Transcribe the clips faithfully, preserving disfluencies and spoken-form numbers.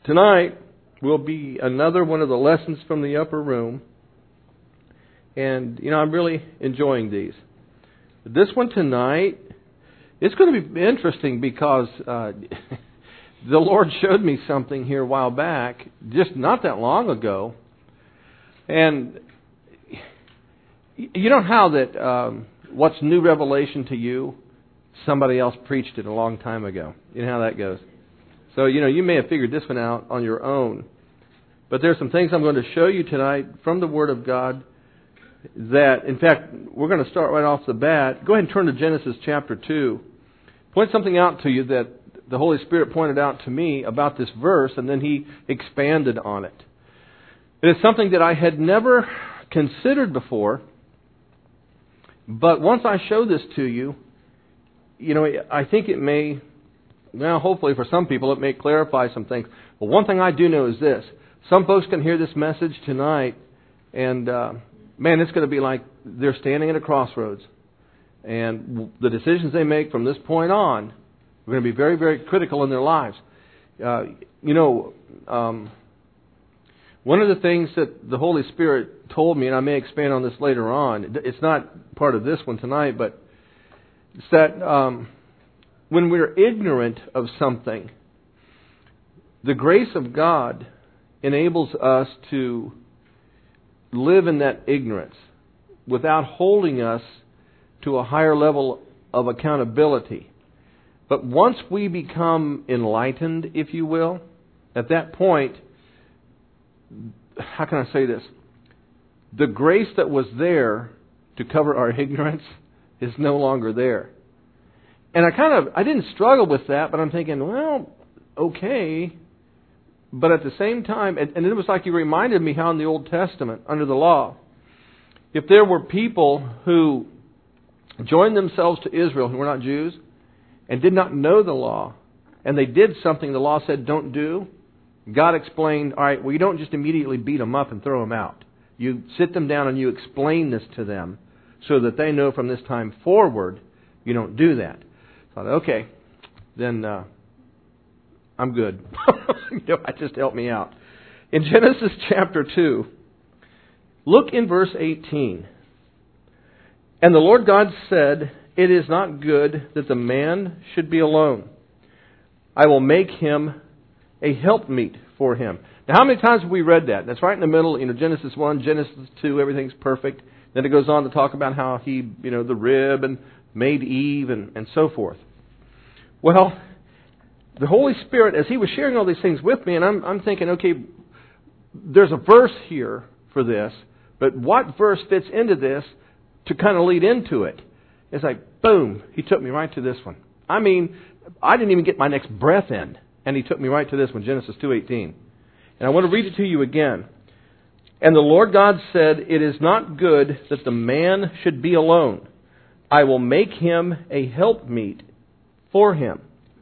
Tonight will be another one of the lessons from the upper room. And, you know, I'm really enjoying these. This one tonight, it's going to be interesting because uh, the Lord showed me something here a while back, just not that long ago. And you know how that um, what's new revelation to you, somebody else preached it a long time ago. You know how that goes. So, you know, you may have figured this one out on your own. But there's some things I'm going to show you tonight from the Word of God that, in fact, we're going to start right off the bat. Go ahead and turn to Genesis chapter two. Point something out to you that the Holy Spirit pointed out to me about this verse, and then He expanded on it. It is something that I had never considered before, but once I show this to you, you know, I think it may, well, hopefully for some people, it may clarify some things. But one thing I do know is this. Some folks can hear this message tonight, and uh, man, it's going to be like they're standing at a crossroads. And the decisions they make from this point on are going to be very, very critical in their lives. Uh, you know, um, one of the things that the Holy Spirit told me, and I may expand on this later on, it's not part of this one tonight, but it's that um, when we're ignorant of something, the grace of God enables us to live in that ignorance without holding us to a higher level of accountability. But once we become enlightened, if you will, at that point, how can I say this? The grace that was there to cover our ignorance is no longer there. And I kind of, I didn't struggle with that, but I'm thinking, well, okay. But at the same time, and, and it was like you reminded me how in the Old Testament, under the law, if there were people who joined themselves to Israel who were not Jews and did not know the law, and they did something the law said don't do, God explained, all right, well, you don't just immediately beat them up and throw them out. You sit them down and you explain this to them so that they know from this time forward you don't do that. I thought, okay, then uh, I'm good. You know, that just helped me out. In Genesis chapter two, look in verse eighteen. And the Lord God said, "It is not good that the man should be alone. I will make him a helpmeet for him." Now, how many times have we read that? That's right in the middle. You know, Genesis one, Genesis two, everything's perfect. Then it goes on to talk about how he, you know, the rib and made Eve and, and so forth. Well, the Holy Spirit, as He was sharing all these things with me, and I'm, I'm thinking, okay, there's a verse here for this, but what verse fits into this to kind of lead into it? It's like, boom, He took me right to this one. I mean, I didn't even get my next breath in, and He took me right to this one, Genesis two eighteen. And I want to read it to you again. And the Lord God said, "It is not good that the man should be alone. I will make him a helpmeet for him."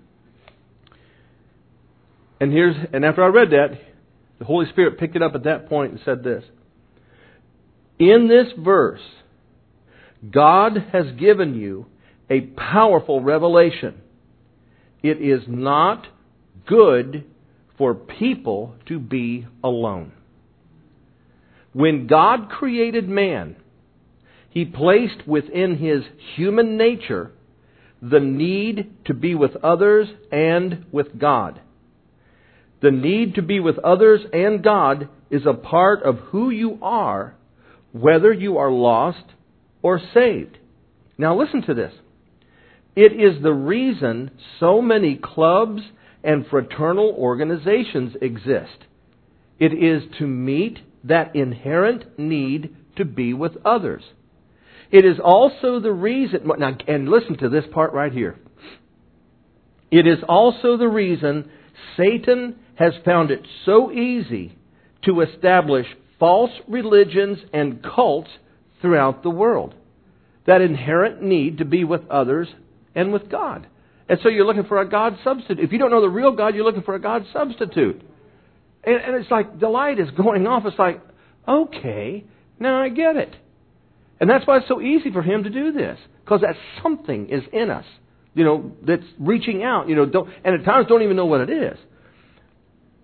And here's and after I read that, the Holy Spirit picked it up at that point and said this. In this verse, God has given you a powerful revelation. It is not good for people to be alone. When God created man, He placed within his human nature the need to be with others and with God. The need to be with others and God is a part of who you are, whether you are lost or saved. Now listen to this. It is the reason so many clubs and fraternal organizations exist. It is to meet that inherent need to be with others. It is also the reason, now, and listen to this part right here. It is also the reason Satan has found it so easy to establish false religions and cults throughout the world. That inherent need to be with others and with God. And so you're looking for a God substitute. If you don't know the real God, you're looking for a God substitute. And, and it's like the light is going off. It's like, okay, now I get it. And that's why it's so easy for him to do this. Because that something is in us, you know, that's reaching out, you know, don't, and at times don't even know what it is.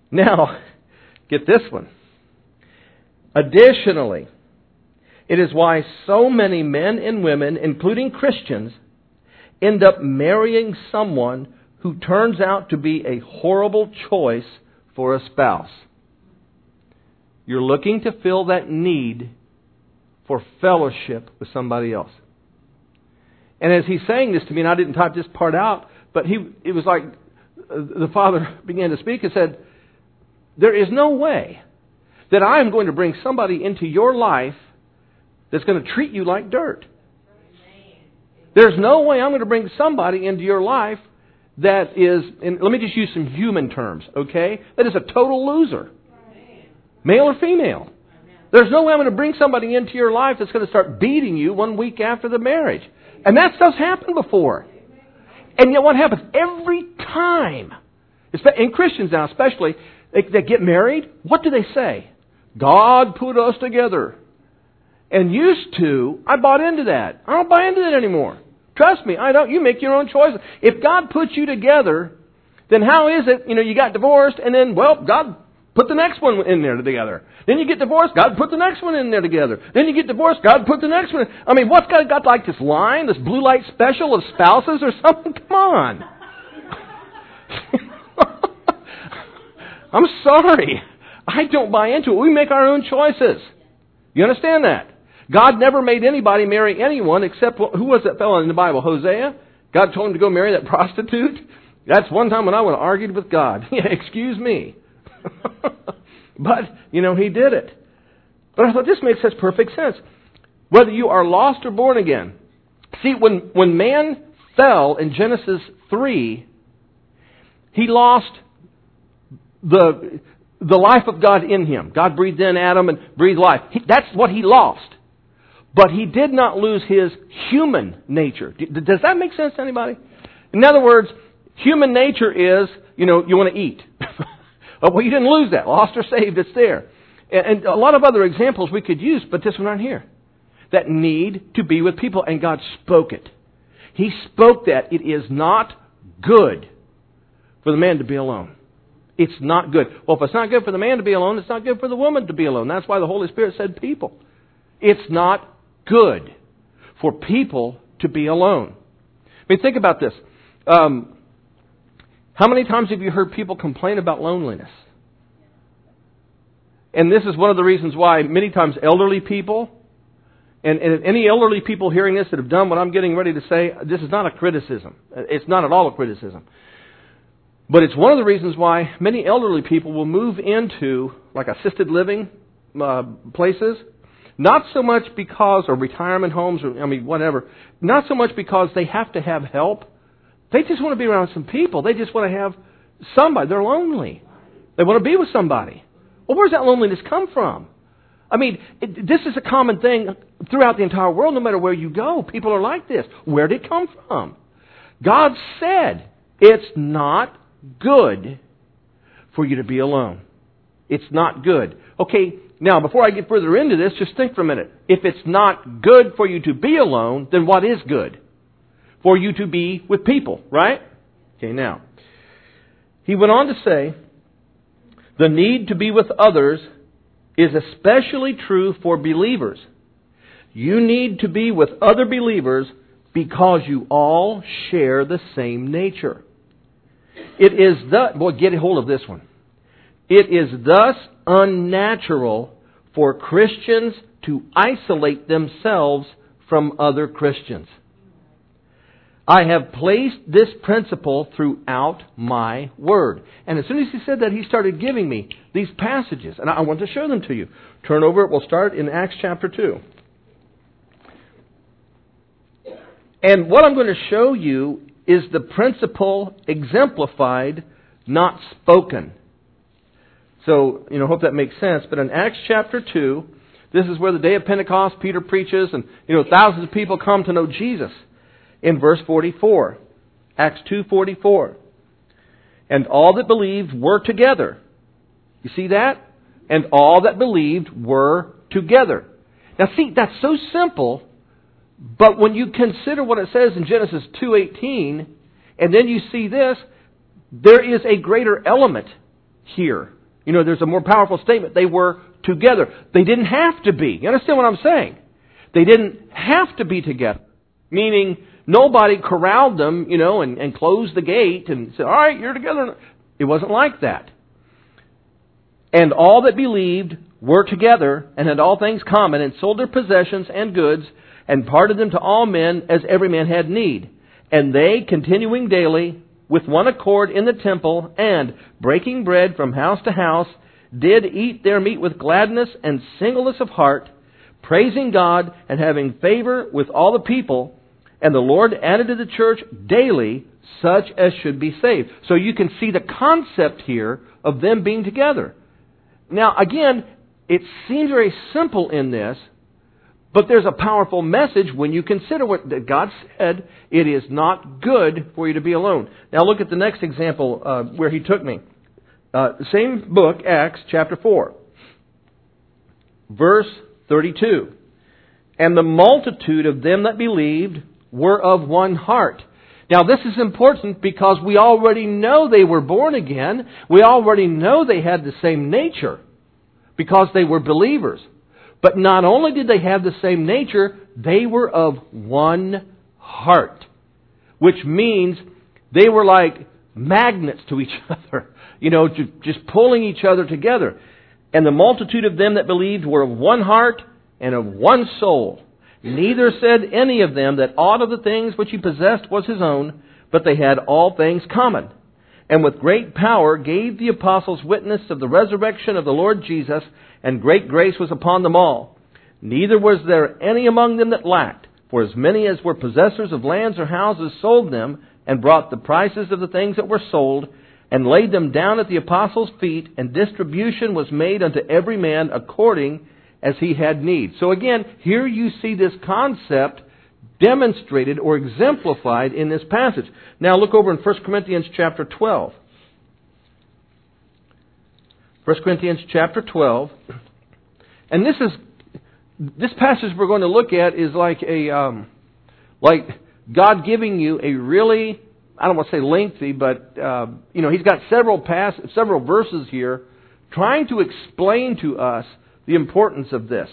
Now, get this one. Additionally, it is why so many men and women, including Christians, end up marrying someone who turns out to be a horrible choice for a spouse. You're looking to fill that need for fellowship with somebody else. And as he's saying this to me, and I didn't type this part out, but he it was like the Father began to speak and said, there is no way that I am going to bring somebody into your life that's going to treat you like dirt. There's no way I'm going to bring somebody into your life that is, and let me just use some human terms, okay? That is a total loser. Male or female. There's no way I'm going to bring somebody into your life that's going to start beating you one week after the marriage. And that stuff's happened before. And yet what happens? Every time, in Christians now especially, they, they get married, what do they say? God put us together. And used to, I bought into that. I don't buy into that anymore. Trust me, I don't. You make your own choices. If God put you together, then how is it, you know, you got divorced and then, well, God put the next one in there together. Then you get divorced, God put the next one in there together. Then you get divorced, God put the next one in. I mean, what's God got like this line, this blue light special of spouses or something? Come on. I'm sorry. I don't buy into it. We make our own choices. You understand that? God never made anybody marry anyone except, who was that fellow in the Bible? Hosea? God told him to go marry that prostitute? That's one time when I would have argued with God. Yeah, excuse me. But, you know, He did it. But I thought this makes such perfect sense. Whether you are lost or born again. See, when, when man fell in Genesis three, he lost the, the life of God in him. God breathed in Adam and breathed life. He, that's what he lost. But he did not lose his human nature. Does that make sense to anybody? In other words, human nature is, you know, you want to eat. Well, you didn't lose that. Lost or saved, it's there. And a lot of other examples we could use, but this one right here. That need to be with people, and God spoke it. He spoke that it is not good for the man to be alone. It's not good. Well, if it's not good for the man to be alone, it's not good for the woman to be alone. That's why the Holy Spirit said people. It's not good for people to be alone. I mean, think about this. Um, how many times have you heard people complain about loneliness? And this is one of the reasons why many times elderly people, and, and any elderly people hearing this that have done what I'm getting ready to say, this is not a criticism. It's not at all a criticism. But it's one of the reasons why many elderly people will move into like assisted living uh, places. Not so much because, or retirement homes, or I mean, whatever. Not so much because they have to have help. They just want to be around some people. They just want to have somebody. They're lonely. They want to be with somebody. Well, where's that loneliness come from? I mean, it, this is a common thing throughout the entire world. No matter where you go, people are like this. Where did it come from? God said it's not good for you to be alone. It's not good. Okay, now before I get further into this, just think for a minute. If it's not good for you to be alone, then what is good? For you to be with people, right? Okay, now, he went on to say, the need to be with others is especially true for believers. You need to be with other believers because you all share the same nature. It is the, boy, get a hold of this one. It is thus unnatural for Christians to isolate themselves from other Christians. I have placed this principle throughout my Word. And as soon as he said that, he started giving me these passages. And I want to show them to you. Turn over. We'll start in Acts chapter two. And what I'm going to show you is the principle exemplified, not spoken. So, you know, hope that makes sense. But in Acts chapter two, this is where the day of Pentecost, Peter preaches, and, you know, thousands of people come to know Jesus. In verse forty-four, Acts two forty-four. And all that believed were together. You see that? And all that believed were together. Now see, that's so simple, but when you consider what it says in Genesis two eighteen, and then you see this, there is a greater element here You know, there's a more powerful statement. They were together. They didn't have to be. You understand what I'm saying? They didn't have to be together. Meaning, nobody corralled them, you know, and, and closed the gate and said, all right, you're together. It wasn't like that. And all that believed were together and had all things common, and sold their possessions and goods, and parted them to all men as every man had need. And they, continuing daily with one accord in the temple, and breaking bread from house to house, did eat their meat with gladness and singleness of heart, praising God and having favor with all the people. And the Lord added to the church daily such as should be saved. So you can see the concept here of them being together. Now, again, it seems very simple in this, but there's a powerful message when you consider what God said. It is not good for you to be alone. Now look at the next example uh, where He took me. Uh, same book, Acts chapter four. Verse thirty-two. And the multitude of them that believed were of one heart. Now this is important because we already know they were born again. We already know they had the same nature because they were believers. But not only did they have the same nature, they were of one heart. Which means they were like magnets to each other. You know, just pulling each other together. And the multitude of them that believed were of one heart and of one soul. Neither said any of them that aught of the things which he possessed was his own, but they had all things common. And with great power gave the apostles witness of the resurrection of the Lord Jesus, and great grace was upon them all. Neither was there any among them that lacked, for as many as were possessors of lands or houses sold them, and brought the prices of the things that were sold, and laid them down at the apostles' feet, and distribution was made unto every man according as he had need. So again, here you see this concept demonstrated or exemplified in this passage. Now look over in First Corinthians chapter twelve. First Corinthians chapter twelve. And this is this passage we're going to look at is like a um, like God giving you a really, I don't want to say lengthy, but uh, you know, He's got several pass several verses here trying to explain to us the importance of this.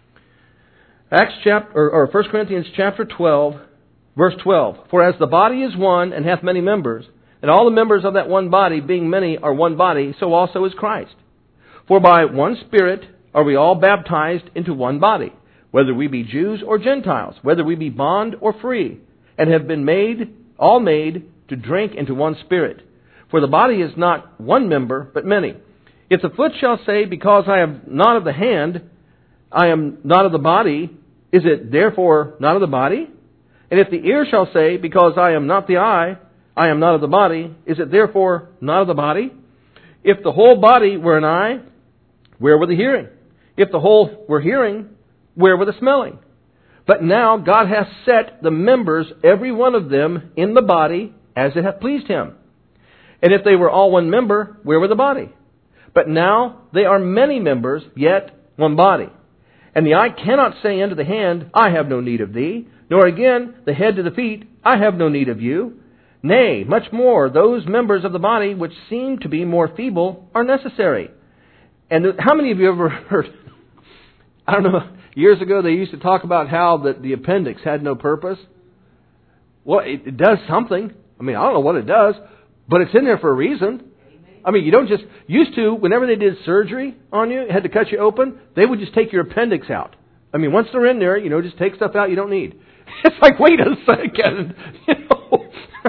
Acts chapter or, or First Corinthians chapter twelve, verse twelve. For as the body is one and hath many members, and all the members of that one body, being many, are one body, so also is Christ. For by one Spirit are we all baptized into one body, whether we be Jews or Gentiles, whether we be bond or free, and have been made, all made, to drink into one Spirit. For the body is not one member, but many. If the foot shall say, because I am not of the hand, I am not of the body, is it therefore not of the body? And if the ear shall say, because I am not the eye, I am not of the body, is it therefore not of the body? If the whole body were an eye, where were the hearing? If the whole were hearing, where were the smelling? But now God hath set the members, every one of them, in the body, as it hath pleased Him. And if they were all one member, where were the body? But now they are many members, yet one body. And the eye cannot say unto the hand, I have no need of thee, nor again the head to the feet, I have no need of you. Nay, much more, those members of the body which seem to be more feeble are necessary. And how many of you ever heard, I don't know, years ago they used to talk about how the, the appendix had no purpose? Well, it, it does something. I mean, I don't know what it does, but it's in there for a reason. I mean, you don't just, used to, whenever they did surgery on you, had to cut you open, they would just take your appendix out. I mean, once they're in there, you know, just take stuff out you don't need. It's like, wait a second, you know.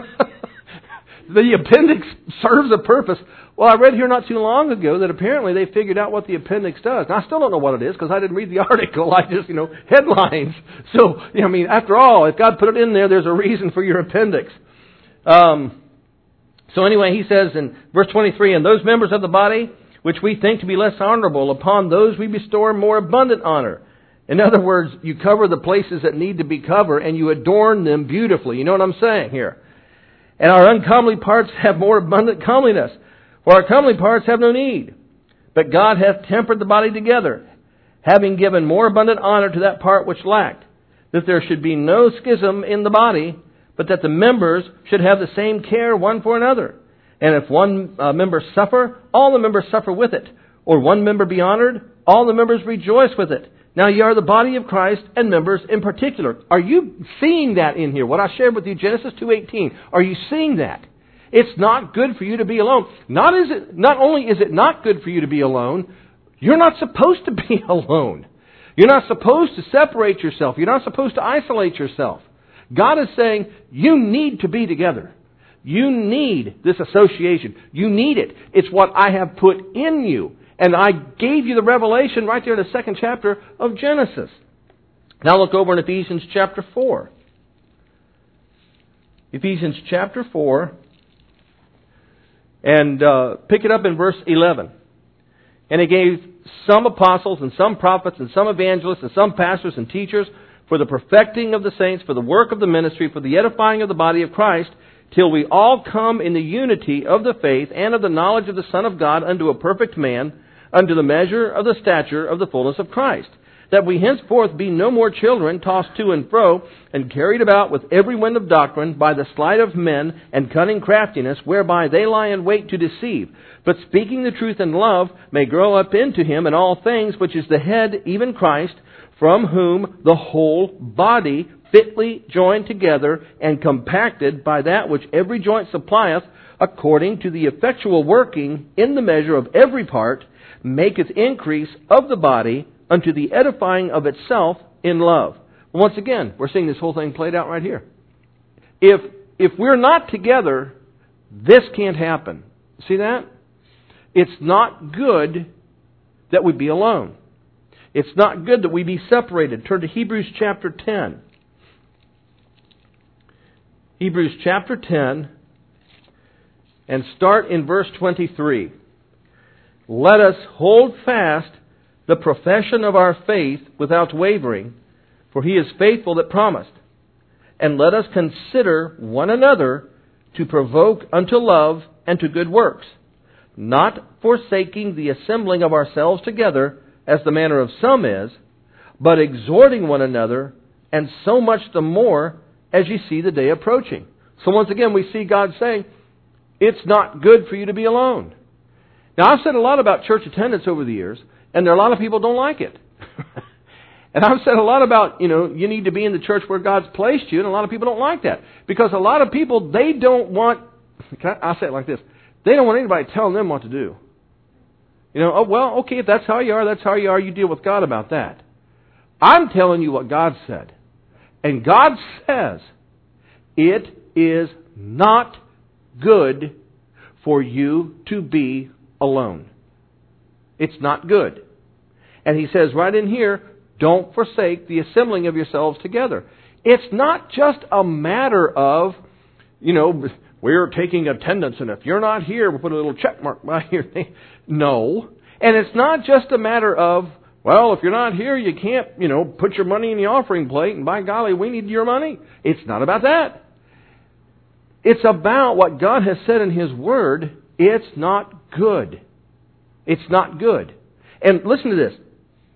The appendix serves a purpose. Well, I read here not too long ago that apparently they figured out what the appendix does. Now, I still don't know what it is because I didn't read the article. I just, you know, headlines. So, you know, I mean, after all, if God put it in there, there's a reason for your appendix. Um, so anyway, he says in verse twenty-three, and those members of the body which we think to be less honorable, upon those we bestow more abundant honor. In other words, you cover the places that need to be covered and you adorn them beautifully. You know what I'm saying here? And our uncomely parts have more abundant comeliness. For our comely parts have no need. But God hath tempered the body together, having given more abundant honor to that part which lacked, that there should be no schism in the body, but that the members should have the same care one for another. And if one uh, member suffer, all the members suffer with it. Or one member be honored, all the members rejoice with it. Now ye are the body of Christ and members in particular. Are you seeing that in here? What I shared with you, Genesis two eighteen. Are you seeing that? It's not good for you to be alone. Not is it. Not only is it not good for you to be alone, you're not supposed to be alone. You're not supposed to separate yourself. You're not supposed to isolate yourself. God is saying you need to be together. You need this association. You need it. It's what I have put in you. And I gave you the revelation right there in the second chapter of Genesis. Now look over in Ephesians chapter four. Ephesians chapter four. And uh, pick it up in verse eleven. And He gave some apostles and some prophets and some evangelists and some pastors and teachers for the perfecting of the saints, for the work of the ministry, for the edifying of the body of Christ, till we all come in the unity of the faith and of the knowledge of the Son of God unto a perfect man, unto the measure of the stature of the fullness of Christ, that we henceforth be no more children, tossed to and fro, and carried about with every wind of doctrine, by the sleight of men and cunning craftiness, whereby they lie in wait to deceive, but speaking the truth in love, may grow up into Him in all things, which is the head, even Christ, from whom the whole body, fitly joined together and compacted by that which every joint supplieth, according to the effectual working in the measure of every part, maketh increase of the body unto the edifying of itself in love. Once again, we're seeing this whole thing played out right here. If if we're not together, this can't happen. See that? It's not good that we be alone. It's not good that we be separated. Turn to Hebrews chapter ten. Hebrews chapter ten, and start in verse twenty-three. Let us hold fast the profession of our faith without wavering, for He is faithful that promised. And let us consider one another to provoke unto love and to good works, not forsaking the assembling of ourselves together, as the manner of some is, but exhorting one another, and so much the more as ye see the day approaching. So once again, we see God saying, it's not good for you to be alone. Now, I've said a lot about church attendance over the years, and there are a lot of people who don't like it. And I've said a lot about, you know, you need to be in the church where God's placed you, and a lot of people don't like that. Because a lot of people, they don't want, I'll say it like this, they don't want anybody telling them what to do. You know, oh, well, okay, if that's how you are, that's how you are, you deal with God about that. I'm telling you what God said. And God says, it is not good for you to be alone. It's not good. And He says right in here, don't forsake the assembling of yourselves together. It's not just a matter of, you know, we're taking attendance, and if you're not here, we'll put a little check mark by your name. No. And it's not just a matter of, well, if you're not here, you can't, you know, put your money in the offering plate, and by golly, we need your money. It's not about that. It's about what God has said in His Word. It's not good. It's not good. And listen to this.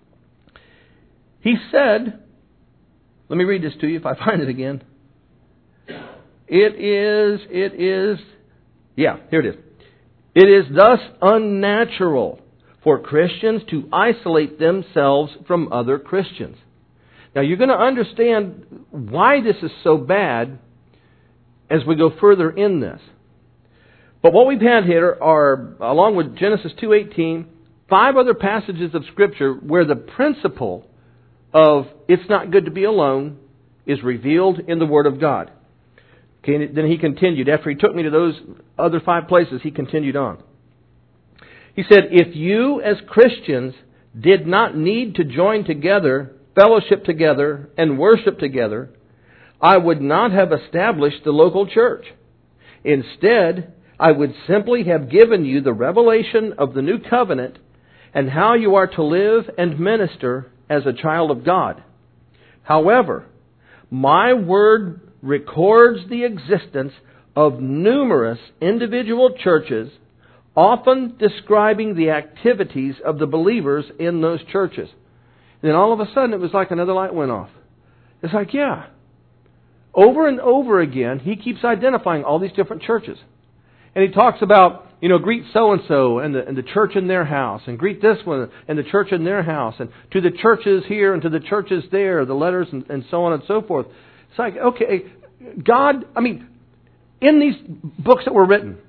He said, let me read this to you if I find it again. It is, it is, yeah, here it is. It is thus unnatural for Christians to isolate themselves from other Christians. Now, you're going to understand why this is so bad as we go further in this. But what we've had here are, along with Genesis two eighteen, five other passages of Scripture where the principle of it's not good to be alone is revealed in the Word of God. Okay, then he continued. After he took me to those other five places, he continued on. He said, if you as Christians did not need to join together, fellowship together, and worship together, I would not have established the local church. Instead, I would simply have given you the revelation of the new covenant and how you are to live and minister as a child of God. However, my word records the existence of numerous individual churches, often describing the activities of the believers in those churches. And then all of a sudden it was like another light went off. It's like, yeah. Over and over again, he keeps identifying all these different churches. and he talks about, you know, greet so-and-so and the, and the church in their house, and greet this one and the church in their house, and to the churches here and to the churches there, the letters and, and so on and so forth. It's like, okay, God, I mean, in these books that were written,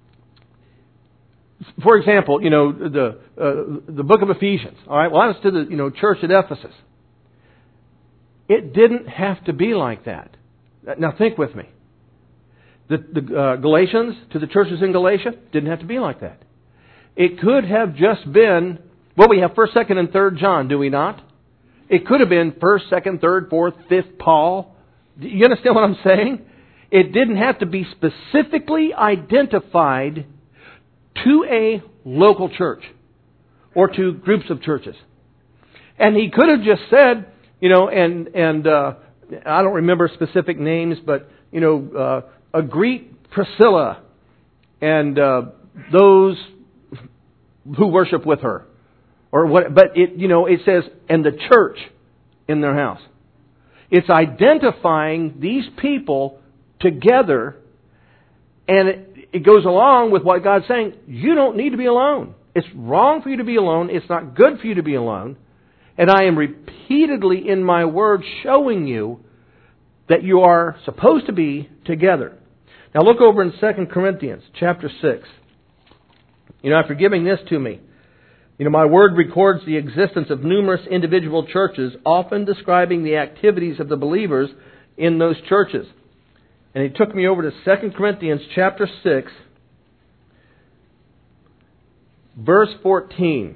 for example, you know, the uh, the book of Ephesians, all right, well, that was to the, you know, church at Ephesus. It didn't have to be like that. Now think with me. The, the uh, Galatians, to the churches in Galatia, didn't have to be like that. It could have just been, well, we have first, second, and third John, do we not? It could have been first, second, third, fourth, fifth Paul. Do you understand what I'm saying? It didn't have to be specifically identified to a local church or to groups of churches. And he could have just said, you know, and and uh, I don't remember specific names, but, you know, uh, greet Priscilla and uh, those who worship with her. Or what? But it, you know, it says, and the church in their house. It's identifying these people together, and it, it goes along with what God's saying. You don't need to be alone. It's wrong for you to be alone. It's not good for you to be alone. And I am repeatedly in my word showing you that you are supposed to be together. Now look over in Second Corinthians chapter six. You know, after giving this to me, you know, my word records the existence of numerous individual churches, often describing the activities of the believers in those churches. And he took me over to Second Corinthians chapter six, verse fourteen.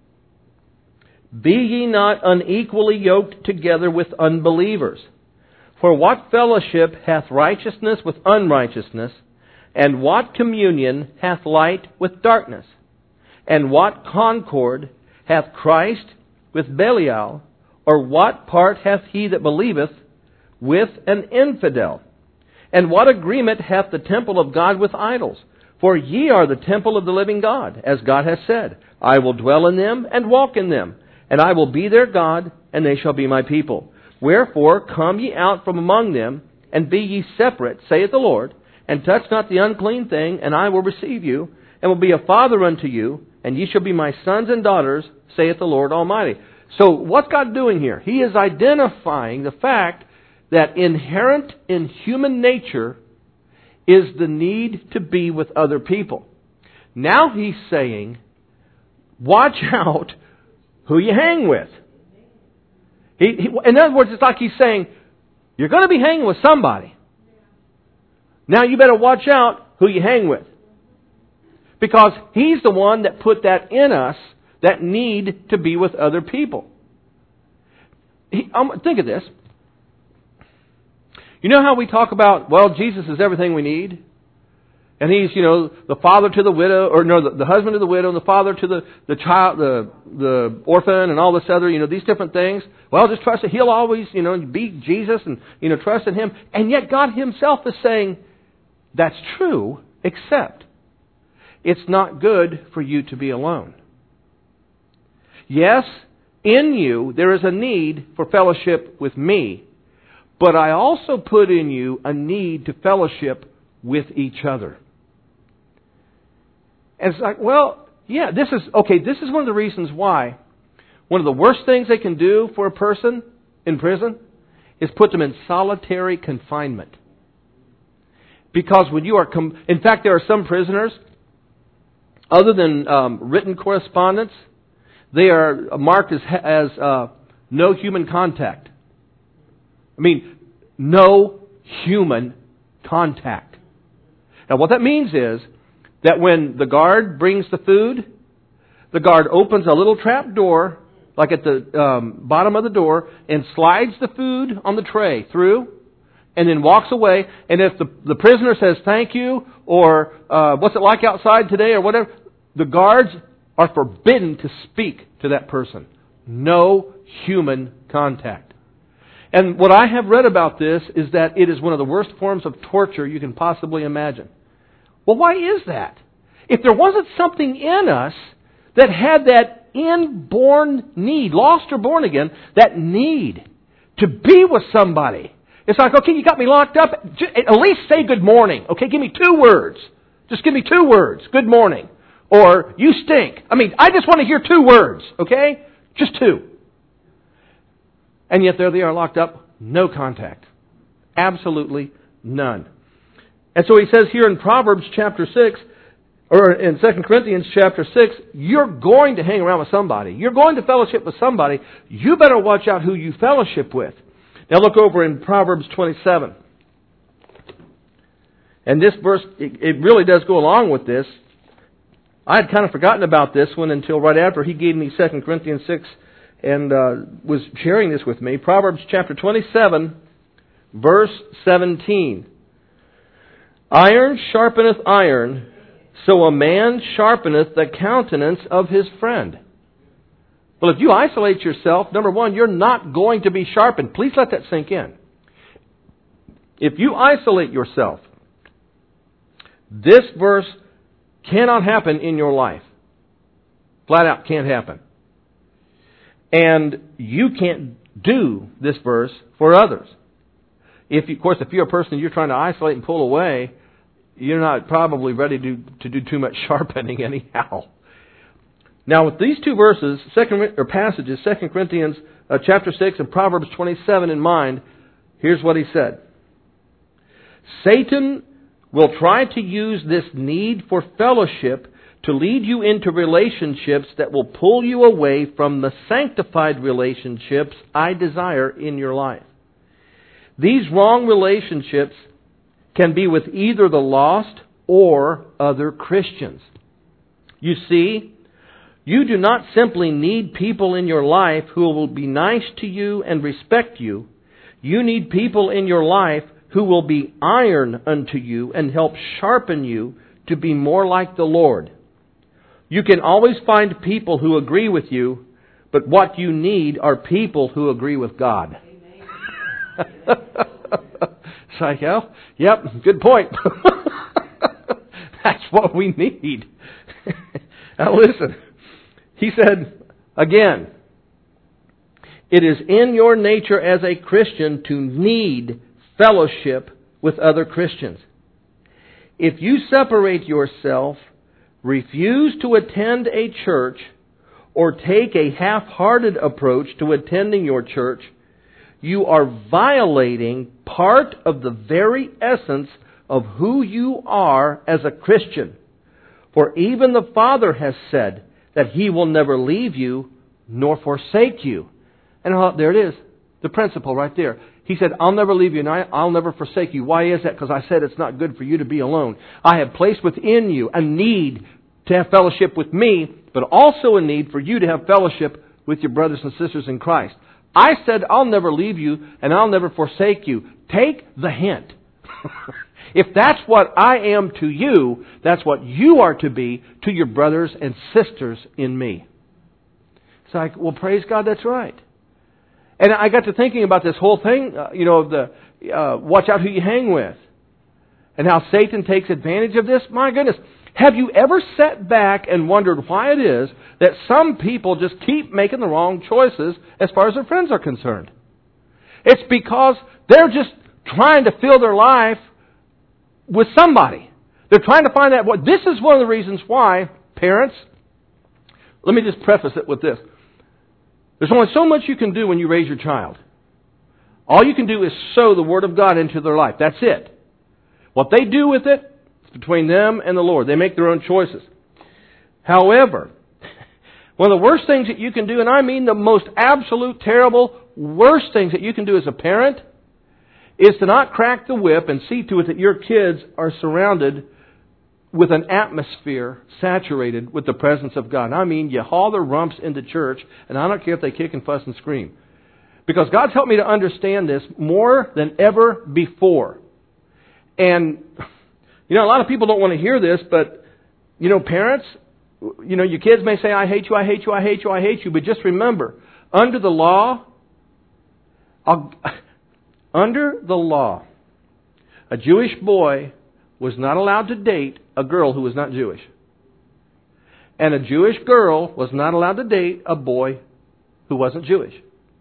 Be ye not unequally yoked together with unbelievers. For what fellowship hath righteousness with unrighteousness? And what communion hath light with darkness? And what concord hath Christ with Belial? Or what part hath he that believeth with an infidel? And what agreement hath the temple of God with idols? For ye are the temple of the living God, as God hath said, I will dwell in them and walk in them, and I will be their God, and they shall be my people. Wherefore come ye out from among them, and be ye separate, saith the Lord, and touch not the unclean thing, and I will receive you, and will be a father unto you, and ye shall be my sons and daughters, saith the Lord Almighty. So what's God doing here? He is identifying the fact that inherent in human nature is the need to be with other people. Now he's saying, watch out who you hang with. He, he, in other words, it's like he's saying, you're going to be hanging with somebody. Now you better watch out who you hang with. Because he's the one that put that in us, that need to be with other people. He, um, think of this. You know how we talk about, well, Jesus is everything we need? And He's, you know, the father to the widow, or no, the, the husband to the widow, and the father to the, the child, the the orphan, and all this other, you know, these different things. Well, just trust that He'll always, you know, be Jesus, and, you know, trust in Him. And yet God Himself is saying, that's true, except it's not good for you to be alone. Yes, in you there is a need for fellowship with me, but I also put in you a need to fellowship with each other. And it's like, well, yeah, this is, okay, this is one of the reasons why one of the worst things they can do for a person in prison is put them in solitary confinement. Because when you are, com- in fact, there are some prisoners, other than um, written correspondence, they are marked as, as uh, no human contact. I mean, no human contact. Now what that means is that when the guard brings the food, the guard opens a little trap door, like at the um, bottom of the door, and slides the food on the tray through, and then walks away. And if the, the prisoner says thank you, or uh, what's it like outside today, or whatever, the guards are forbidden to speak to that person. No human contact. And what I have read about this is that it is one of the worst forms of torture you can possibly imagine. Well, why is that? If there wasn't something in us that had that inborn need, lost or born again, that need to be with somebody. It's like, okay, you got me locked up. At least say good morning. Okay, give me two words. Just give me two words. Good morning. Or, you stink. I mean, I just want to hear two words, okay? Just two. And yet there they are locked up. No contact. Absolutely none. And so he says here in Proverbs chapter six, or in Second Corinthians chapter six, you're going to hang around with somebody. You're going to fellowship with somebody. You better watch out who you fellowship with. Now look over in Proverbs twenty-seven. And this verse, it, it really does go along with this. I had kind of forgotten about this one until right after he gave me Second Corinthians six and uh, was sharing this with me. Proverbs chapter twenty-seven, verse seventeen. Iron sharpeneth iron, so a man sharpeneth the countenance of his friend. Well, if you isolate yourself, number one, you're not going to be sharpened. Please let that sink in. If you isolate yourself, this verse cannot happen in your life. Flat out can't happen. And you can't do this verse for others. If you, of course, if you're a person you're trying to isolate and pull away, you're not probably ready to, to do too much sharpening anyhow. Now, with these two verses, second or passages, Second Corinthians uh, chapter six and Proverbs twenty-seven in mind, here's what he said. Satan will try to use this need for fellowship to lead you into relationships that will pull you away from the sanctified relationships I desire in your life. These wrong relationships can be with either the lost or other Christians. You see, you do not simply need people in your life who will be nice to you and respect you. You need people in your life who will be iron unto you and help sharpen you to be more like the Lord. You can always find people who agree with you, but what you need are people who agree with God. It's like, oh, yep, good point. That's what we need. Now listen, he said, again, it is in your nature as a Christian to need fellowship with other Christians. If you separate yourself, refuse to attend a church, or take a half-hearted approach to attending your church, you are violating part of the very essence of who you are as a Christian. For even the Father has said that He will never leave you nor forsake you. And there it is, the principle right there. He said, I'll never leave you and I'll never forsake you. Why is that? Because I said it's not good for you to be alone. I have placed within you a need to have fellowship with me, but also a need for you to have fellowship with your brothers and sisters in Christ. I said, I'll never leave you and I'll never forsake you. Take the hint. If that's what I am to you, that's what you are to be to your brothers and sisters in me. It's like, well, praise God, that's right. And I got to thinking about this whole thing, uh, you know, the uh, watch out who you hang with. And how Satan takes advantage of this. My goodness. Have you ever sat back and wondered why it is that some people just keep making the wrong choices as far as their friends are concerned? It's because they're just trying to fill their life with somebody. They're trying to find out what. This is one of the reasons why, parents, let me just preface it with this. There's only so much you can do when you raise your child. All you can do is sow the Word of God into their life. That's it. What they do with it, it's between them and the Lord. They make their own choices. However, one of the worst things that you can do, and I mean the most absolute, terrible, worst things that you can do as a parent, is to not crack the whip and see to it that your kids are surrounded with an atmosphere saturated with the presence of God. I mean, you haul their rumps into church, and I don't care if they kick and fuss and scream. Because God's helped me to understand this more than ever before. And, you know, a lot of people don't want to hear this, but, you know, parents, you know, your kids may say, I hate you, I hate you, I hate you, I hate you. But just remember, under the law, I'll, under the law, a Jewish boy was not allowed to date a girl who was not Jewish. And a Jewish girl was not allowed to date a boy who wasn't Jewish.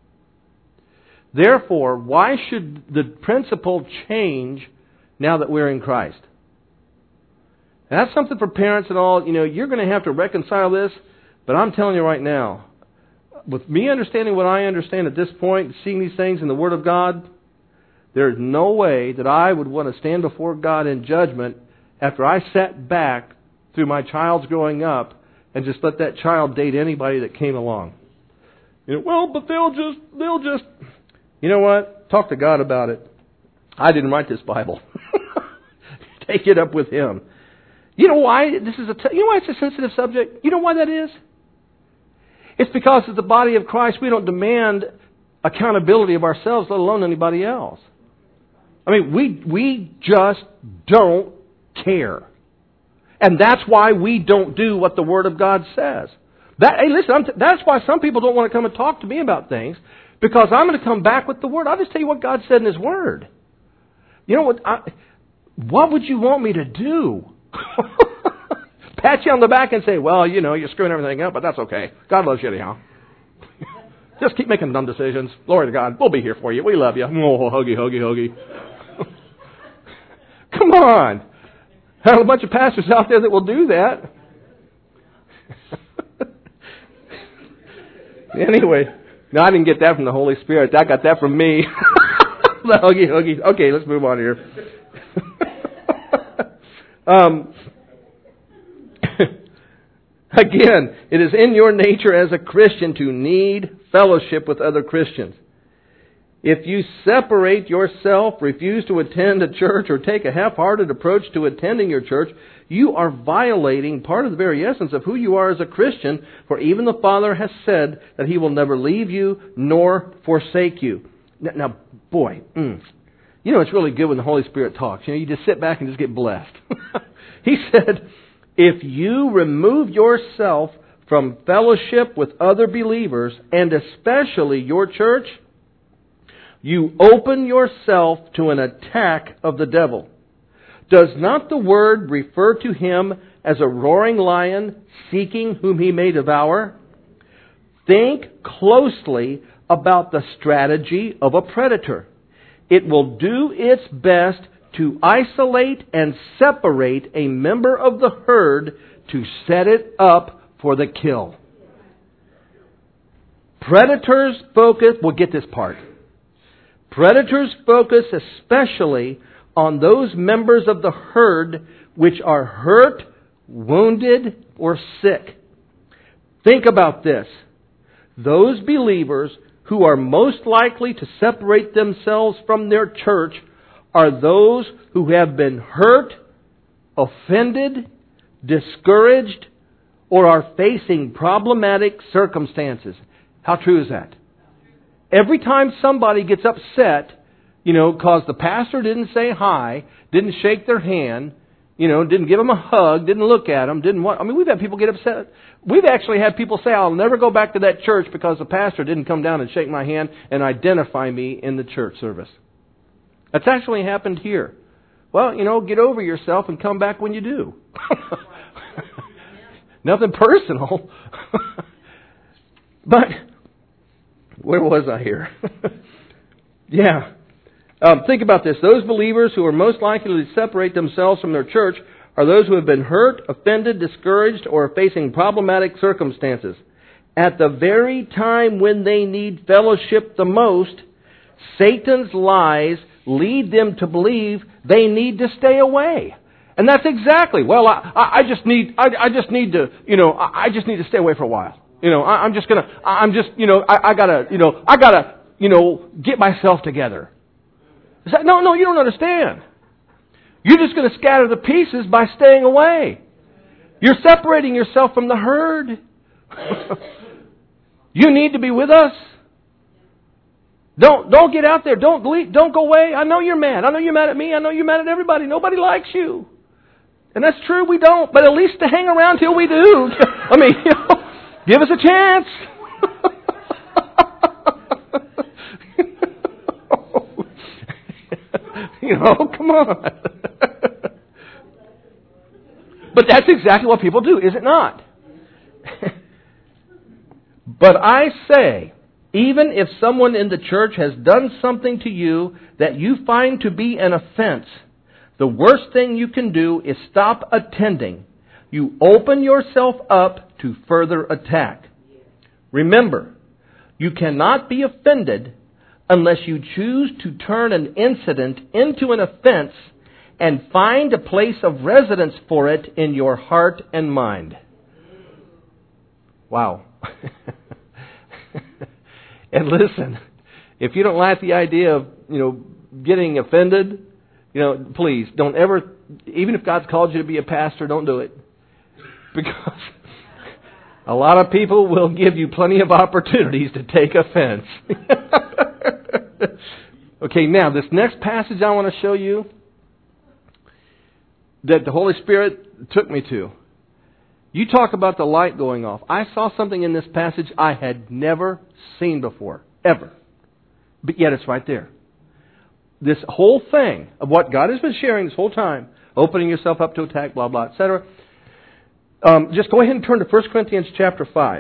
Therefore, why should the principle change now that we're in Christ? And that's something for parents and all. You know, you're going to have to reconcile this. But I'm telling you right now, with me understanding what I understand at this point, seeing these things in the Word of God, there's no way that I would want to stand before God in judgment after I sat back through my child's growing up and just let that child date anybody that came along. You know, well, but they'll just, they'll just... You know what? Talk to God about it. I didn't write this Bible. Take it up with Him. You know why this is a t- you know why it's a sensitive subject? You know why that is? It's because as the body of Christ, we don't demand accountability of ourselves, let alone anybody else. I mean, we we just don't care. And that's why we don't do what the Word of God says. That, hey, listen, I'm t- that's why some people don't want to come and talk to me about things, because I'm going to come back with the Word. I'll just tell you what God said in His Word. You know what? I, what would you want me to do? Pat you on the back and say, well, you know, you're screwing everything up, but that's okay. God loves you anyhow. Just keep making dumb decisions. Glory to God. We'll be here for you. We love you. Oh, huggy, huggy, huggy. Come on. There are a bunch of pastors out there that will do that. Anyway, no, I didn't get that from the Holy Spirit. I got that from me. The huggy, huggy. Okay, let's move on here. um, again, it is in your nature as a Christian to need fellowship with other Christians. If you separate yourself, refuse to attend a church, or take a half-hearted approach to attending your church, you are violating part of the very essence of who you are as a Christian, for even the Father has said that He will never leave you nor forsake you. Now, now boy, mm, you know it's really good when the Holy Spirit talks. You know, you just sit back and just get blessed. He said, if you remove yourself from fellowship with other believers, and especially your church, you open yourself to an attack of the devil. Does not the word refer to him as a roaring lion seeking whom he may devour? Think closely about the strategy of a predator. It will do its best to isolate and separate a member of the herd to set it up for the kill. Predators focus, we'll get this part. Predators focus especially on those members of the herd which are hurt, wounded, or sick. Think about this. Those believers who are most likely to separate themselves from their church are those who have been hurt, offended, discouraged, or are facing problematic circumstances. How true is that? Every time somebody gets upset, you know, because the pastor didn't say hi, didn't shake their hand, you know, didn't give them a hug, didn't look at them, didn't want... I mean, we've had people get upset. We've actually had people say, I'll never go back to that church because the pastor didn't come down and shake my hand and identify me in the church service. That's actually happened here. Well, you know, get over yourself and come back when you do. Nothing personal. But... where was I here? yeah. Um, think about this. Those believers who are most likely to separate themselves from their church are those who have been hurt, offended, discouraged, or are facing problematic circumstances. At the very time when they need fellowship the most, Satan's lies lead them to believe they need to stay away. And that's exactly, well, I, I just need, I, I just need to, you know, I, I just need to stay away for a while. You know, I, I'm just gonna, I'm just, you know, I, I gotta, you know, I gotta, you know, get myself together. Is that, no, no, you don't understand. You're just gonna scatter the pieces by staying away. You're separating yourself from the herd. You need to be with us. Don't, don't get out there. Don't leave, don't go away. I know you're mad. I know you're mad at me. I know you're mad at everybody. Nobody likes you. And that's true, we don't. But at least to hang around till we do. I mean, you know, give us a chance. You know, come on. But that's exactly what people do, is it not? But I say, even if someone in the church has done something to you that you find to be an offense, The worst thing you can do is stop attending. You open yourself up to further attack. Remember, you cannot be offended unless you choose to turn an incident into an offense and find a place of residence for it in your heart and mind. Wow. And listen, if you don't like the idea of, you know, getting offended, you know, please don't ever, even if God's called you to be a pastor, don't do it. Because a lot of people will give you plenty of opportunities to take offense. Okay, now this next passage I want to show you that the Holy Spirit took me to. You talk about the light going off. I saw something in this passage I had never seen before, ever. But yet it's right there. This whole thing of what God has been sharing this whole time, opening yourself up to attack, blah, blah, et cetera. Um, just go ahead and turn to First Corinthians chapter five.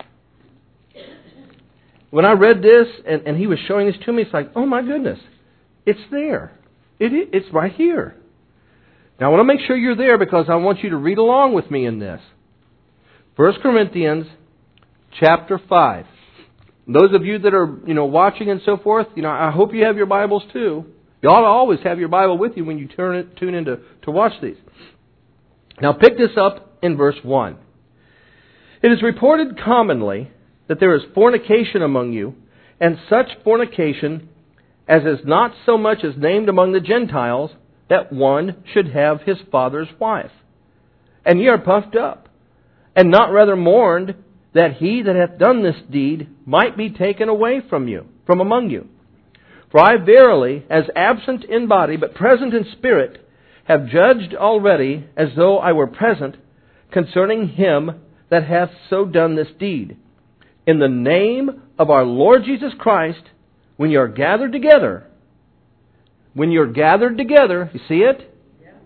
When I read this and, and he was showing this to me, it's like, oh my goodness, it's there. It, it's right here. Now I want to make sure you're there because I want you to read along with me in this. First Corinthians chapter five. Those of you that are, you know, watching and so forth, you know, I hope you have your Bibles too. You ought to always have your Bible with you when you turn it, tune in to, to watch these. Now pick this up in verse one. It is reported commonly that there is fornication among you, and such fornication as is not so much as named among the Gentiles, that one should have his father's wife. And ye are puffed up, and not rather mourned, that he that hath done this deed might be taken away from you, from among you. For I verily, as absent in body, but present in spirit, have judged already, as though I were present, concerning him that hath so done this deed. In the name of our Lord Jesus Christ, when you are gathered together, when you're gathered together, you see it?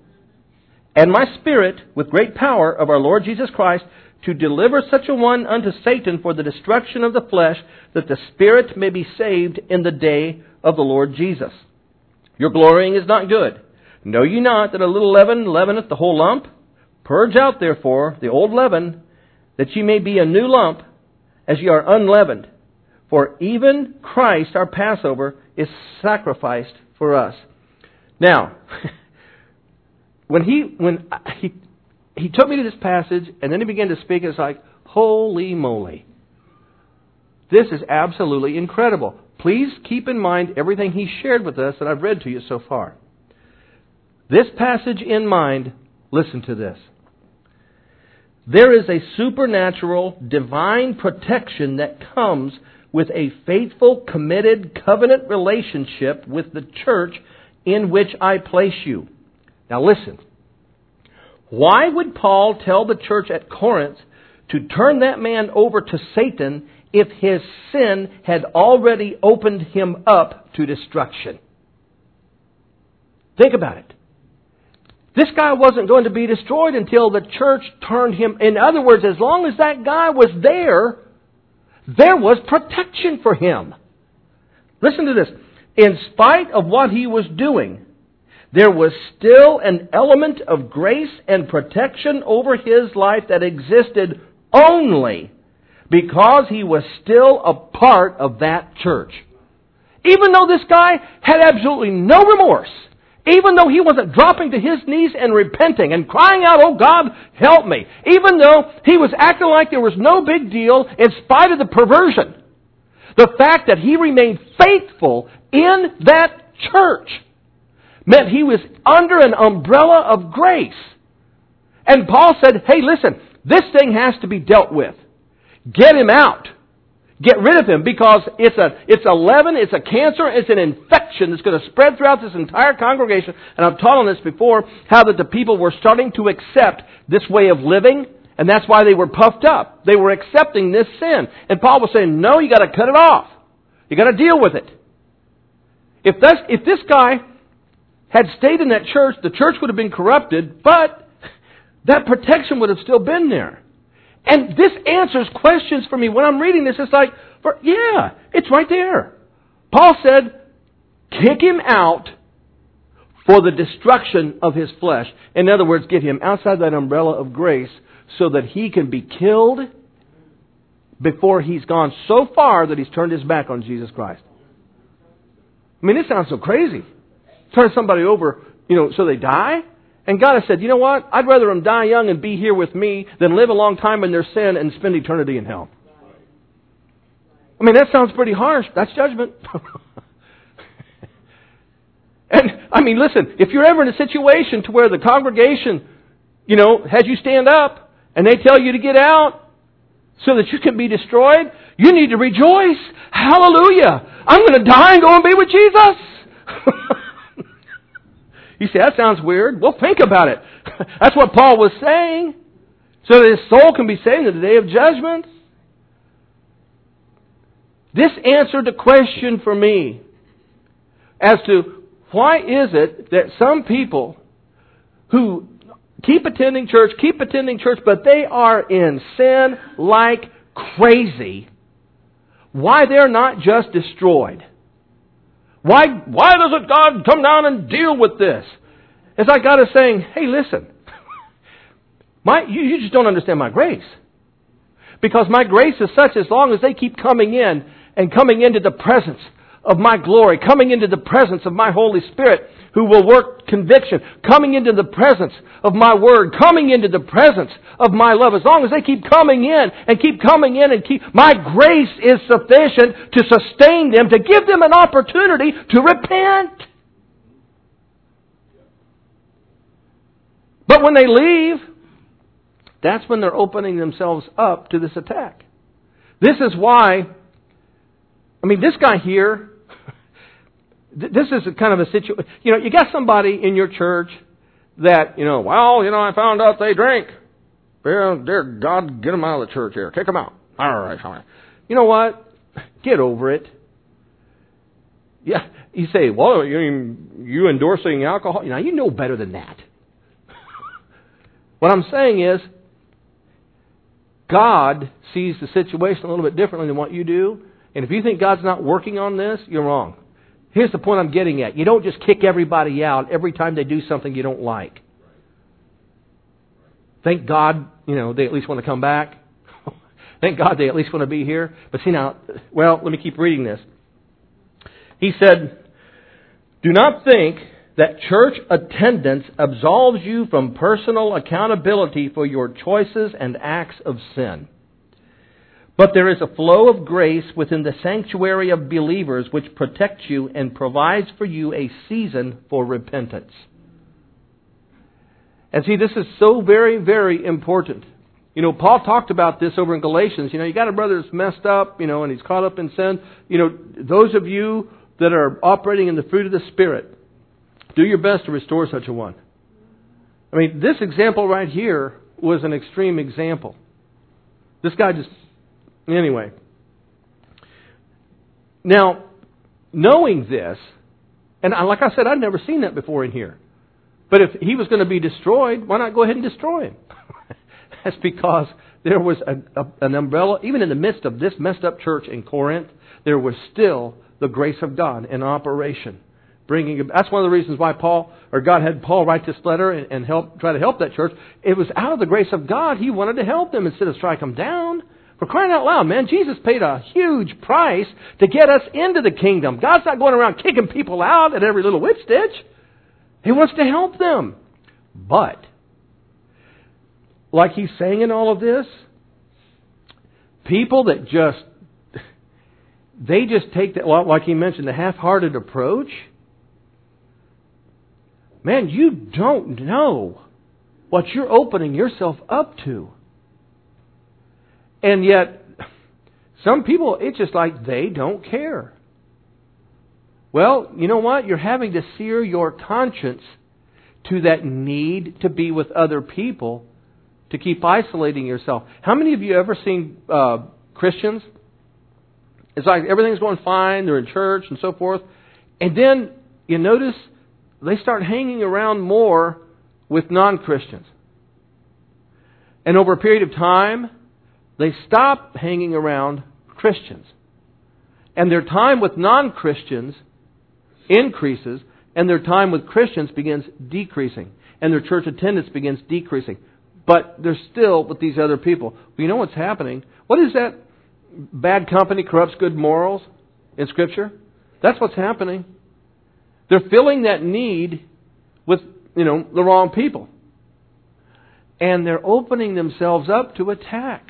And my spirit, with great power of our Lord Jesus Christ, to deliver such a one unto Satan for the destruction of the flesh, that the spirit may be saved in the day of the Lord Jesus. Your glorying is not good. Know ye not that a little leaven leaveneth the whole lump? Purge out therefore the old leaven, that ye may be a new lump, as ye are unleavened. For even Christ our Passover is sacrificed for us. Now, when he when he he took me to this passage and then he began to speak, it's like, holy moly. This is absolutely incredible. Please keep in mind everything he shared with us that I've read to you so far. This passage in mind, listen to this. There is a supernatural, divine protection that comes with a faithful, committed, covenant relationship with the church in which I place you. Now listen. Why would Paul tell the church at Corinth to turn that man over to Satan if his sin had already opened him up to destruction? Think about it. This guy wasn't going to be destroyed until the church turned him. In other words, as long as that guy was there, there was protection for him. Listen to this. In spite of what he was doing, there was still an element of grace and protection over his life that existed only because he was still a part of that church. Even though this guy had absolutely no remorse, even though he wasn't dropping to his knees and repenting and crying out, oh God, help me. Even though he was acting like there was no big deal in spite of the perversion. The fact that he remained faithful in that church meant he was under an umbrella of grace. And Paul said, hey, listen, this thing has to be dealt with. Get him out. Get rid of him because it's a it's a leaven, it's a cancer, it's an infection that's going to spread throughout this entire congregation. And I've taught on this before, how that the people were starting to accept this way of living, and that's why they were puffed up. They were accepting this sin. And Paul was saying, no, you got to cut it off. You got to deal with it. If that's, if this guy had stayed in that church, the church would have been corrupted, but that protection would have still been there. And this answers questions for me. When I'm reading this, it's like, for, yeah, it's right there. Paul said, kick him out for the destruction of his flesh. In other words, get him outside that umbrella of grace so that he can be killed before he's gone so far that he's turned his back on Jesus Christ. I mean, this sounds so crazy. Turn somebody over, you know, so they die? And God has said, you know what? I'd rather them die young and be here with me than live a long time in their sin and spend eternity in hell. I mean, that sounds pretty harsh. That's judgment. And, I mean, listen, if you're ever in a situation to where the congregation, you know, has you stand up and they tell you to get out so that you can be destroyed, you need to rejoice. Hallelujah. I'm going to die and go and be with Jesus. You say, that sounds weird. Well, think about it. That's what Paul was saying. So that his soul can be saved in the day of judgment. This answered the question for me as to why is it that some people who keep attending church, keep attending church, but they are in sin like crazy, why they're not just destroyed. Why, why doesn't God come down and deal with this? It's like God is saying, hey, listen, my, you, you just don't understand my grace. Because my grace is such as long as they keep coming in and coming into the presence of my glory, coming into the presence of my Holy Spirit who will work conviction, coming into the presence of my Word, coming into the presence of my love. As long as they keep coming in and keep coming in and keep, my grace is sufficient to sustain them, to give them an opportunity to repent. But when they leave, that's when they're opening themselves up to this attack. This is why, I mean, this guy here, this is a kind of a situation. You know, you got somebody in your church that, you know, well, you know, I found out they drink. Well, dear God, get them out of the church here. Kick them out. All right, all right. You know what? Get over it. Yeah, you say, well, you, you endorsing alcohol? You know, you know better than that. What I'm saying is, God sees the situation a little bit differently than what you do. And if you think God's not working on this, you're wrong. Here's the point I'm getting at. You don't just kick everybody out every time they do something you don't like. Thank God, you know, they at least want to come back. Thank God they at least want to be here. But see now, well, let me keep reading this. He said, do not think that church attendance absolves you from personal accountability for your choices and acts of sin. But there is a flow of grace within the sanctuary of believers which protects you and provides for you a season for repentance. And see, this is so very, very important. You know, Paul talked about this over in Galatians. You know, you got a brother that's messed up, you know, and he's caught up in sin. You know, those of you that are operating in the fruit of the Spirit, do your best to restore such a one. I mean, this example right here was an extreme example. This guy just... Anyway. Now, knowing this, and like I said, I'd never seen that before in here. But if he was going to be destroyed, why not go ahead and destroy him? That's because there was a, a, an umbrella, even in the midst of this messed up church in Corinth, there was still the grace of God in operation. Bringing, that's one of the reasons why Paul, or God had Paul write this letter and, and help try to help that church. It was out of the grace of God. He wanted to help them instead of strike them down. For crying out loud, man, Jesus paid a huge price to get us into the kingdom. God's not going around kicking people out at every little whip stitch. He wants to help them. But, like he's saying in all of this, people that just, they just take that, like he mentioned, the half-hearted approach. Man, you don't know what you're opening yourself up to. And yet, some people, it's just like they don't care. Well, you know what? You're having to sear your conscience to that need to be with other people to keep isolating yourself. How many of you ever seen uh, Christians? It's like everything's going fine, they're in church and so forth. And then you notice they start hanging around more with non-Christians. And over a period of time, they stop hanging around Christians. And their time with non-Christians increases, and their time with Christians begins decreasing, and their church attendance begins decreasing. But they're still with these other people. Well, you know what's happening? What is that? Bad company corrupts good morals in Scripture? That's what's happening. They're filling that need with, you know, the wrong people. And they're opening themselves up to attack.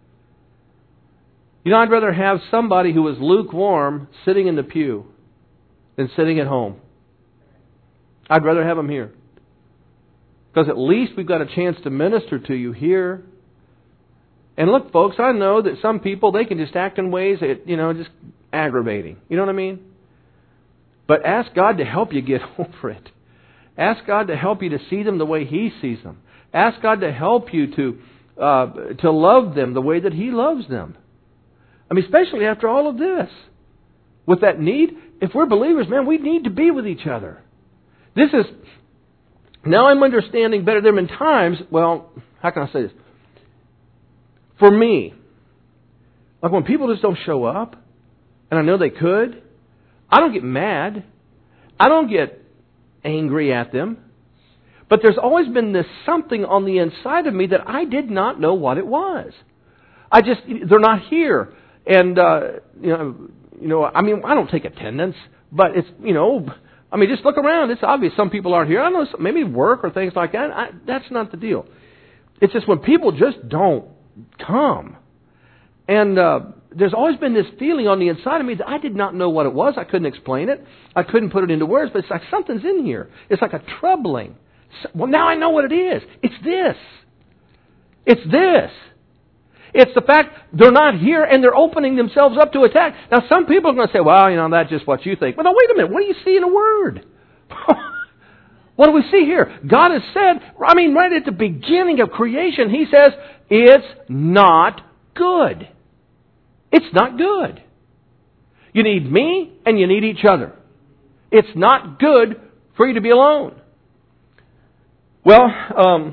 You know, I'd rather have somebody who is lukewarm sitting in the pew than sitting at home. I'd rather have them here. Because at least we've got a chance to minister to you here. And look, folks, I know that some people, they can just act in ways that, you know, just aggravating. You know what I mean? But ask God to help you get over it. Ask God to help you to see them the way He sees them. Ask God to help you to uh, to love them the way that He loves them. I mean, especially after all of this. With that need, if we're believers, man, we need to be with each other. This is, now I'm understanding better. There have been times, well, how can I say this? For me, like when people just don't show up, and I know they could, I don't get mad. I don't get angry at them. But there's always been this something on the inside of me that I did not know what it was. I just, they're not here. And, uh, you know, you know, I mean, I don't take attendance, but it's, you know, I mean, just look around. It's obvious some people aren't here. I don't know, maybe work or things like that. I, that's not the deal. It's just when people just don't come. And uh, there's always been this feeling on the inside of me that I did not know what it was. I couldn't explain it. I couldn't put it into words, but it's like something's in here. It's like a troubling. Well, now I know what it is. It's this. It's this. It's the fact they're not here and they're opening themselves up to attack. Now, some people are going to say, well, you know, that's just what you think. Well, now, wait a minute. What do you see in a word? What do we see here? God has said, I mean, right at the beginning of creation, He says, it's not good. It's not good. You need me and you need each other. It's not good for you to be alone. Well, um,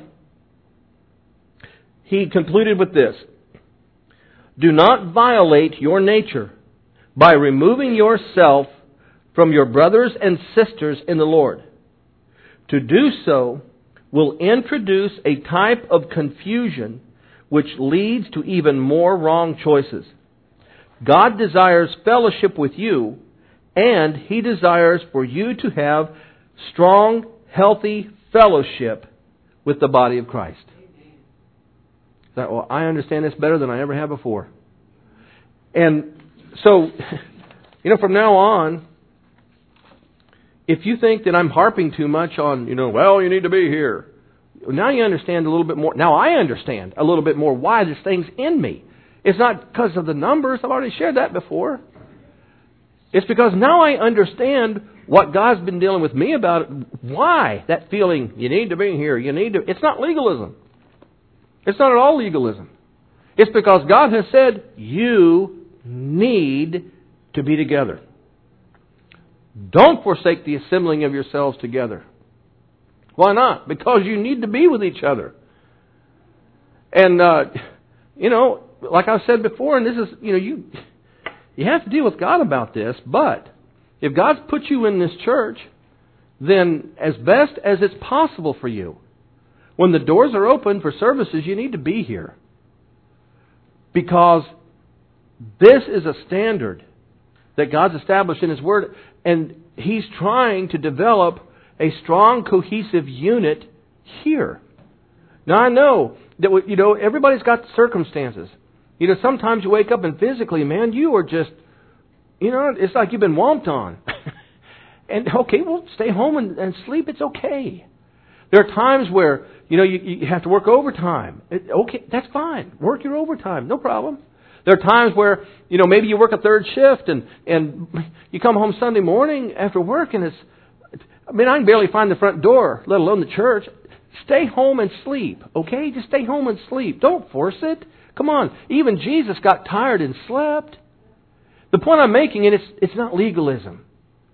he concluded with this. Do not violate your nature by removing yourself from your brothers and sisters in the Lord. To do so will introduce a type of confusion which leads to even more wrong choices. God desires fellowship with you, and He desires for you to have strong, healthy fellowship with the body of Christ. That, well, I understand this better than I ever have before. And so, you know, from now on, if you think that I'm harping too much on, you know, well, you need to be here. Now you understand a little bit more. Now I understand a little bit more why this thing's in me. It's not because of the numbers. I've already shared that before. It's because now I understand what God's been dealing with me about. Why that feeling, you need to be here, you need to. It's not legalism. It's not at all legalism. It's because God has said, you need to be together. Don't forsake the assembling of yourselves together. Why not? Because you need to be with each other. And, uh, you know, like I said before, and this is, you know, you you have to deal with God about this, but if God's put you in this church, then as best as it's possible for you, when the doors are open for services, you need to be here. Because this is a standard that God's established in His Word, and He's trying to develop a strong, cohesive unit here. Now, I know that, you know, everybody's got circumstances. You know, sometimes you wake up and physically, man, you are just, you know, it's like you've been womped on. And, okay, well, stay home and, and sleep. It's okay. There are times where, you know, you, you have to work overtime. It, okay, that's fine. Work your overtime. No problem. There are times where, you know, maybe you work a third shift and, and you come home Sunday morning after work and it's, I mean, I can barely find the front door, let alone the church. Stay home and sleep, okay? Just stay home and sleep. Don't force it. Come on. Even Jesus got tired and slept. The point I'm making, and it's, it's not legalism.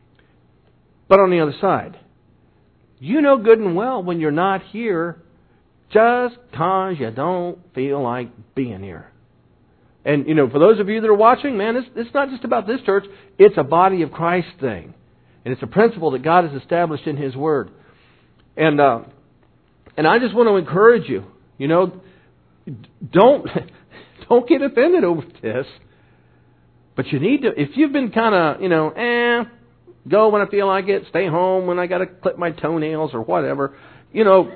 But on the other side, you know good and well when you're not here just because you don't feel like being here. And, you know, for those of you that are watching, man, it's, it's not just about this church. It's a body of Christ thing. And it's a principle that God has established in His Word. And uh, and I just want to encourage you, you know, don't don't get offended over this. But you need to, if you've been kind of, you know, eh, go when I feel like it, stay home when I got to clip my toenails or whatever, you know,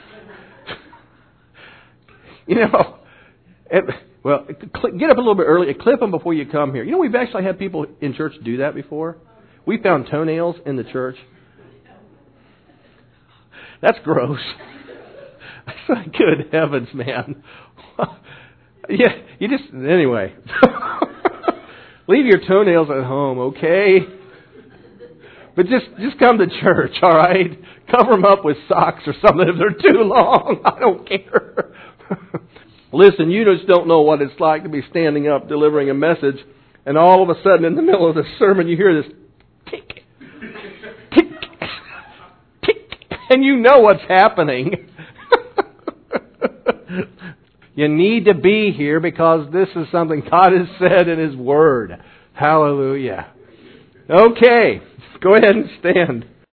you know, it, well, get up a little bit early, clip them before you come here. You know, we've actually had people in church do that before. We found toenails in the church. That's gross. It's like, good heavens, man. Yeah, you just, anyway. Leave your toenails at home, okay? But just just come to church, all right? Cover them up with socks or something if they're too long. I don't care. Listen, you just don't know what it's like to be standing up delivering a message, and all of a sudden in the middle of the sermon you hear this tick, tick, tick, and you know what's happening. You need to be here because this is something God has said in His Word. Hallelujah. Okay, go ahead and stand.